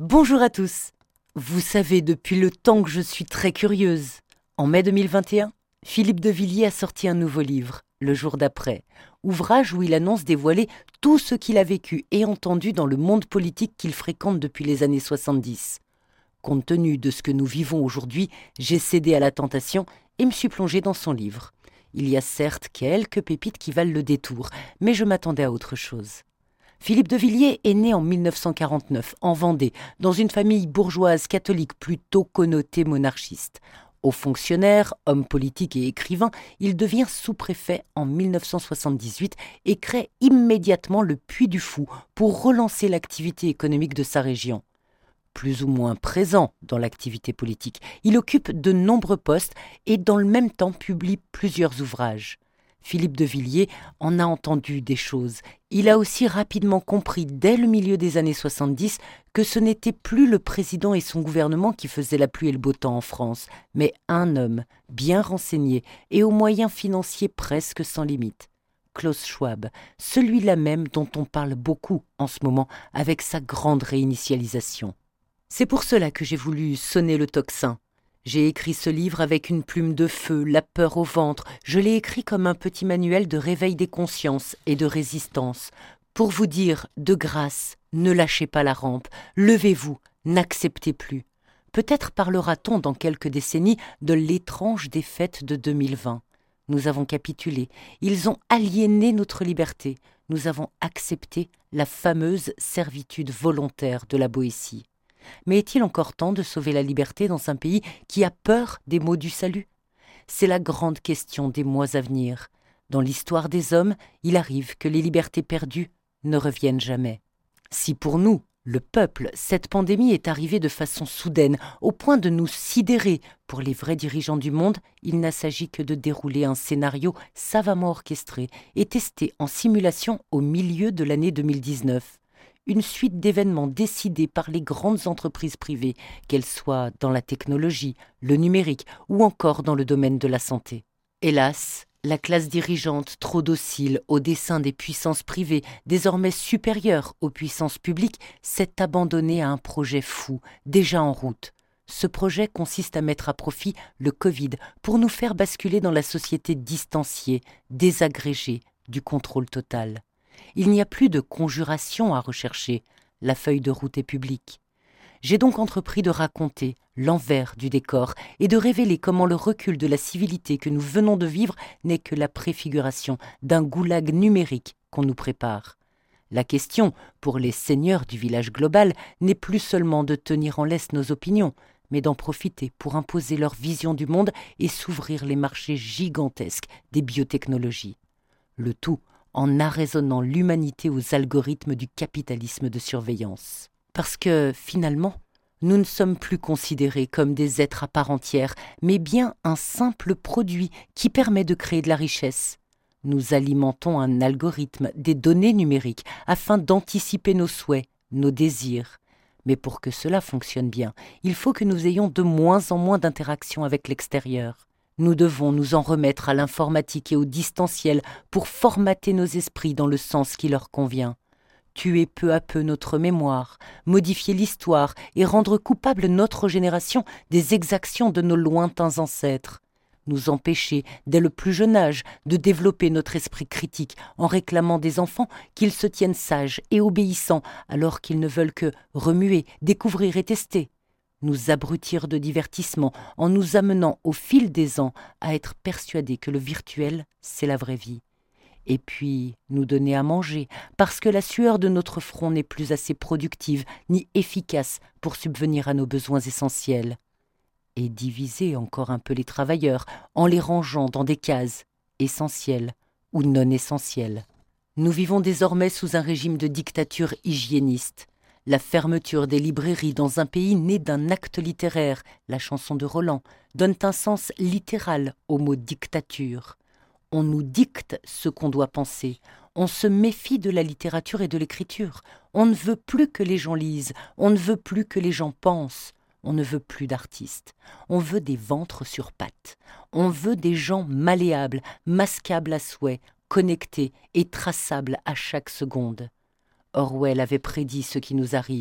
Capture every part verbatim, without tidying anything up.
Bonjour à tous. Vous savez depuis le temps que je suis très curieuse. En mai deux mille vingt et un, Philippe de Villiers a sorti un nouveau livre, Le jour d'après, ouvrage où il annonce dévoiler tout ce qu'il a vécu et entendu dans le monde politique qu'il fréquente depuis les années soixante-dix. Compte tenu de ce que nous vivons aujourd'hui, j'ai cédé à la tentation et me suis plongée dans son livre. Il y a certes quelques pépites qui valent le détour, mais je m'attendais à autre chose. Philippe de Villiers est né en mille neuf cent quarante-neuf, en Vendée, dans une famille bourgeoise catholique plutôt connotée monarchiste. Haut fonctionnaire, homme politique et écrivain, il devient sous-préfet en mille neuf cent soixante-dix-huit et crée immédiatement le Puy du Fou pour relancer l'activité économique de sa région. Plus ou moins présent dans l'activité politique, il occupe de nombreux postes et dans le même temps publie plusieurs ouvrages. Philippe de Villiers en a entendu des choses. Il a aussi rapidement compris dès le milieu des années soixante-dix que ce n'était plus le président et son gouvernement qui faisaient la pluie et le beau temps en France, mais un homme bien renseigné et aux moyens financiers presque sans limite. Klaus Schwab, celui-là même dont on parle beaucoup en ce moment avec sa grande réinitialisation. C'est pour cela que j'ai voulu sonner le tocsin. J'ai écrit ce livre avec une plume de feu, la peur au ventre. Je l'ai écrit comme un petit manuel de réveil des consciences et de résistance. Pour vous dire, de grâce, ne lâchez pas la rampe, levez-vous, n'acceptez plus. Peut-être parlera-t-on dans quelques décennies de l'étrange défaite de deux mille vingt. Nous avons capitulé, ils ont aliéné notre liberté. Nous avons accepté la fameuse servitude volontaire de la Boétie. Mais est-il encore temps de sauver la liberté dans un pays qui a peur des mots du salut ? C'est la grande question des mois à venir. Dans l'histoire des hommes, il arrive que les libertés perdues ne reviennent jamais. Si pour nous, le peuple, cette pandémie est arrivée de façon soudaine, au point de nous sidérer, pour les vrais dirigeants du monde, il n'a s'agi que de dérouler un scénario savamment orchestré et testé en simulation au milieu de l'année deux mille dix-neuf. Une suite d'événements décidés par les grandes entreprises privées, qu'elles soient dans la technologie, le numérique ou encore dans le domaine de la santé. Hélas, la classe dirigeante, trop docile au dessein des puissances privées, désormais supérieure aux puissances publiques, s'est abandonnée à un projet fou, déjà en route. Ce projet consiste à mettre à profit le Covid pour nous faire basculer dans la société distanciée, désagrégée, du contrôle total. Il n'y a plus de conjuration à rechercher, la feuille de route est publique. J'ai donc entrepris de raconter l'envers du décor et de révéler comment le recul de la civilité que nous venons de vivre n'est que la préfiguration d'un goulag numérique qu'on nous prépare. La question, pour les seigneurs du village global, n'est plus seulement de tenir en laisse nos opinions, mais d'en profiter pour imposer leur vision du monde et s'ouvrir les marchés gigantesques des biotechnologies. Le tout en arraisonnant l'humanité aux algorithmes du capitalisme de surveillance. Parce que, finalement, nous ne sommes plus considérés comme des êtres à part entière, mais bien un simple produit qui permet de créer de la richesse. Nous alimentons un algorithme, des données numériques, afin d'anticiper nos souhaits, nos désirs. Mais pour que cela fonctionne bien, il faut que nous ayons de moins en moins d'interactions avec l'extérieur. Nous devons nous en remettre à l'informatique et au distanciel pour formater nos esprits dans le sens qui leur convient. Tuer peu à peu notre mémoire, modifier l'histoire et rendre coupable notre génération des exactions de nos lointains ancêtres. Nous empêcher, dès le plus jeune âge, de développer notre esprit critique en réclamant des enfants qu'ils se tiennent sages et obéissants alors qu'ils ne veulent que remuer, découvrir et tester. Nous abrutir de divertissement en nous amenant au fil des ans à être persuadés que le virtuel, c'est la vraie vie. Et puis nous donner à manger, parce que la sueur de notre front n'est plus assez productive ni efficace pour subvenir à nos besoins essentiels. Et diviser encore un peu les travailleurs en les rangeant dans des cases essentielles ou non essentielles. Nous vivons désormais sous un régime de dictature hygiéniste. La fermeture des librairies dans un pays né d'un acte littéraire, la chanson de Roland, donne un sens littéral au mot dictature. On nous dicte ce qu'on doit penser. On se méfie de la littérature et de l'écriture. On ne veut plus que les gens lisent. On ne veut plus que les gens pensent. On ne veut plus d'artistes. On veut des ventres sur pattes. On veut des gens malléables, masquables à souhait, connectés et traçables à chaque seconde. Orwell avait prédit ce qui nous arrive.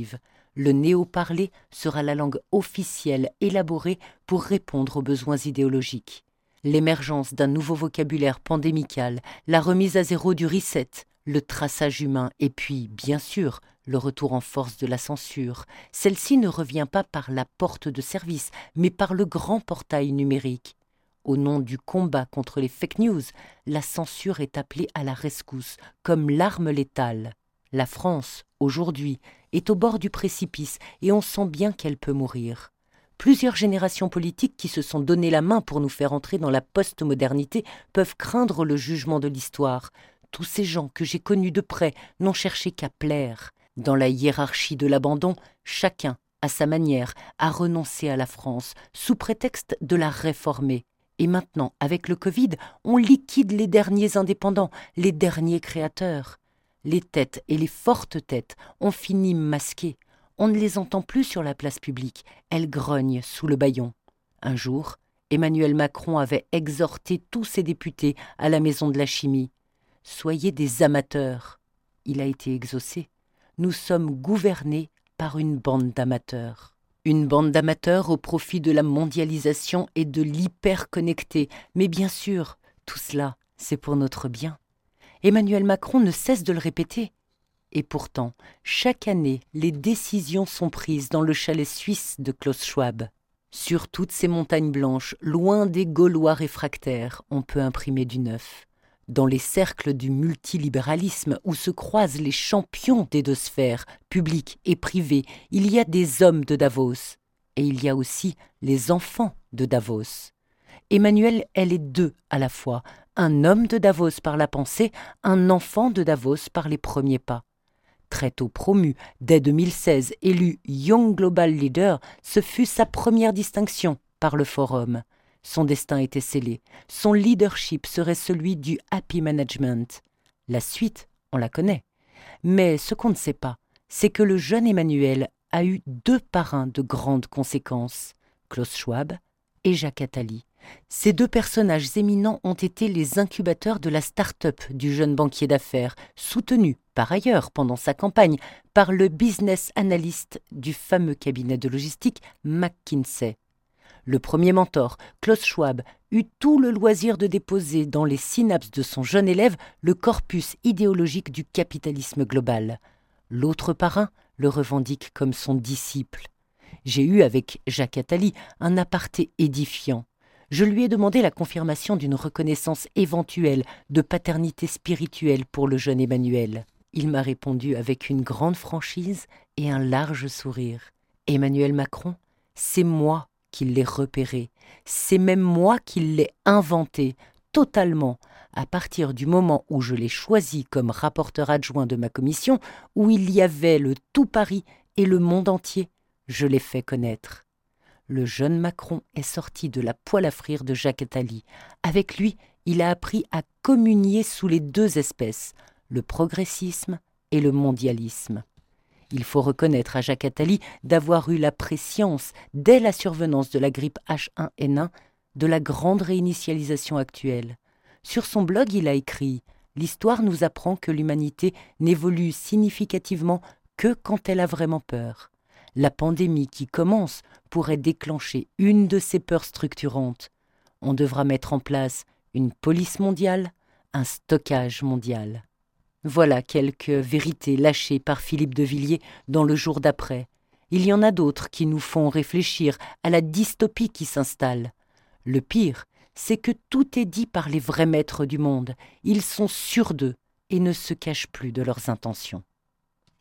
Le néo-parler sera la langue officielle élaborée pour répondre aux besoins idéologiques. L'émergence d'un nouveau vocabulaire pandémical, la remise à zéro du reset, le traçage humain et puis, bien sûr, le retour en force de la censure. Celle-ci ne revient pas par la porte de service, mais par le grand portail numérique. Au nom du combat contre les fake news, la censure est appelée à la rescousse, comme l'arme létale. La France, aujourd'hui, est au bord du précipice et on sent bien qu'elle peut mourir. Plusieurs générations politiques qui se sont donné la main pour nous faire entrer dans la post-modernité peuvent craindre le jugement de l'histoire. Tous ces gens que j'ai connus de près n'ont cherché qu'à plaire. Dans la hiérarchie de l'abandon, chacun, à sa manière, a renoncé à la France, sous prétexte de la réformer. Et maintenant, avec le Covid, on liquide les derniers indépendants, les derniers créateurs. Les têtes et les fortes têtes ont fini masquées. On ne les entend plus sur la place publique, elles grognent sous le bâillon. Un jour, Emmanuel Macron avait exhorté tous ses députés à la Maison de la Chimie. « Soyez des amateurs ». Il a été exaucé. Nous sommes gouvernés par une bande d'amateurs. Une bande d'amateurs au profit de la mondialisation et de l'hyper-connecté. Mais bien sûr, tout cela, c'est pour notre bien. Emmanuel Macron ne cesse de le répéter. Et pourtant, chaque année, les décisions sont prises dans le chalet suisse de Klaus Schwab. Sur toutes ces montagnes blanches, loin des Gaulois réfractaires, on peut imprimer du neuf. Dans les cercles du multilibéralisme où se croisent les champions des deux sphères, publiques et privées, il y a des hommes de Davos. Et il y a aussi les enfants de Davos. Emmanuel est les deux à la fois, un homme de Davos par la pensée, un enfant de Davos par les premiers pas. Très tôt promu, dès deux mille seize, élu Young Global Leader, ce fut sa première distinction par le Forum. Son destin était scellé. Son leadership serait celui du happy management. La suite, on la connaît. Mais ce qu'on ne sait pas, c'est que le jeune Emmanuel a eu deux parrains de grandes conséquences, Klaus Schwab et Jacques Attali. Ces deux personnages éminents ont été les incubateurs de la start-up du jeune banquier d'affaires, soutenu par ailleurs pendant sa campagne par le business analyst du fameux cabinet de logistique McKinsey. Le premier mentor, Klaus Schwab, eut tout le loisir de déposer dans les synapses de son jeune élève le corpus idéologique du capitalisme global. L'autre parrain le revendique comme son disciple. J'ai eu avec Jacques Attali un aparté édifiant. Je lui ai demandé la confirmation d'une reconnaissance éventuelle de paternité spirituelle pour le jeune Emmanuel. Il m'a répondu avec une grande franchise et un large sourire. « Emmanuel Macron, c'est moi qui l'ai repéré. C'est même moi qui l'ai inventé, totalement, à partir du moment où je l'ai choisi comme rapporteur adjoint de ma commission, où il y avait le tout Paris et le monde entier. Je l'ai fait connaître. » Le jeune Macron est sorti de la poêle à frire de Jacques Attali. Avec lui, il a appris à communier sous les deux espèces, le progressisme et le mondialisme. Il faut reconnaître à Jacques Attali d'avoir eu la prescience, dès la survenance de la grippe H un N un, de la grande réinitialisation actuelle. Sur son blog, il a écrit « L'histoire nous apprend que l'humanité n'évolue significativement que quand elle a vraiment peur. La pandémie qui commence pourrait déclencher une de ces peurs structurantes. On devra mettre en place une police mondiale, un stockage mondial. » Voilà quelques vérités lâchées par Philippe de Villiers dans Le Jour d'après. Il y en a d'autres qui nous font réfléchir à la dystopie qui s'installe. Le pire, c'est que tout est dit par les vrais maîtres du monde. Ils sont sûrs d'eux et ne se cachent plus de leurs intentions.